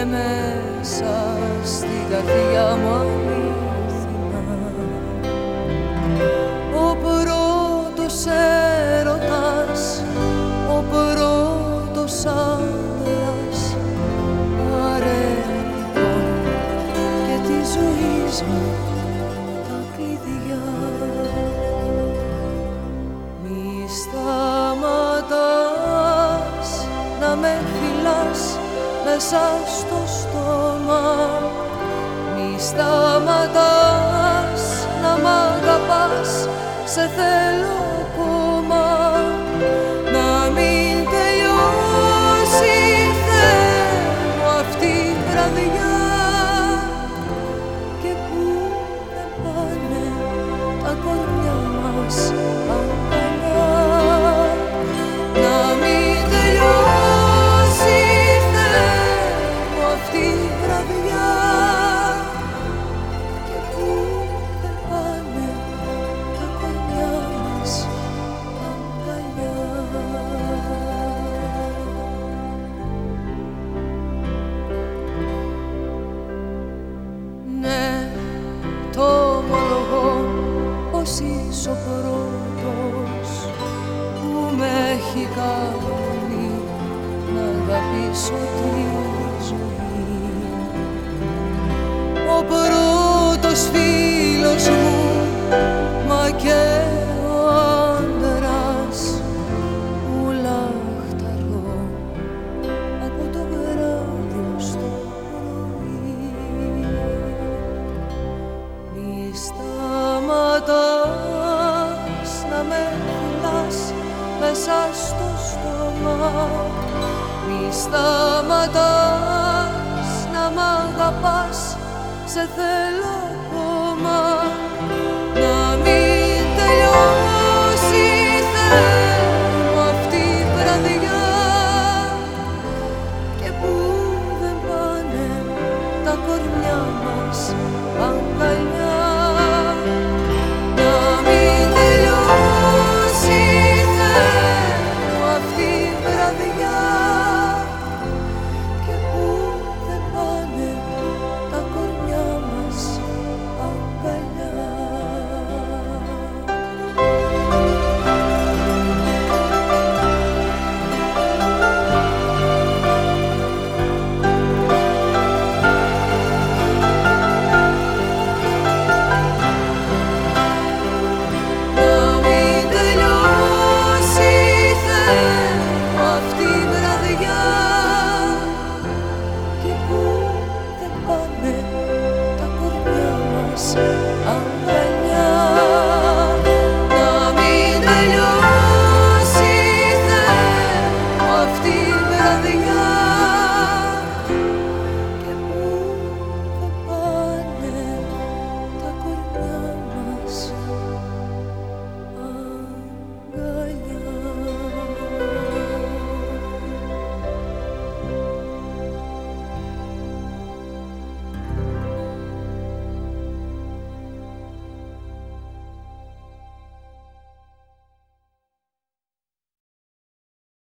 μέσα στην καρδιά μου αλήθινα. Ο πρώτος έρωτας, ο πρώτος άντρας, αρέκον και τη ζωής μου τα κλειδιά. Μη σταματάς να με φυλάς μέσα στο στόμα, μη σταματάς να μ' αγαπάς, σε θέλω ακόμα. Να μην τελειώσει, Θεέ μου, αυτή η βραδιά, και που δεν πάνε τα κορμιά μας αγκαλιά. Να μην τελειώσει, Θεέ μου, αυτή η βραδιά, και που δεν πάνε τα κορμιά μας αγκαλιά. Ναι, το ομολογώ πως είσαι ο πρώτος που με έχει κάνει να αγαπήσω τη ζωή. Ο πρώτος φίλος μου, μα και ο άντρας που λαχταρώ από το βράδυ ως το πρωί. Μη σταματάς να με φυλάς μέσα στο στόμα, μη σταματάς να μ' αγαπάς, σε θέλω ακόμα. Να μην τελειώσει, Θεέ μου, αυτή η βραδιά, και που δεν πάνε τα κορμιά μας αγκαλιά. Να μην τελειώσει, Θεέ μου, αυτή η βραδιά, και που δεν πάνε τα κορμιά μας αγκαλιά. Να μην τελειώσει, Θεέ μου, αυτή η βραδιά, και που δεν πάνε τα κορμιά μας αγκαλιά. Να μην τελειώσει, Θεέ μου, αυτή η βραδιά,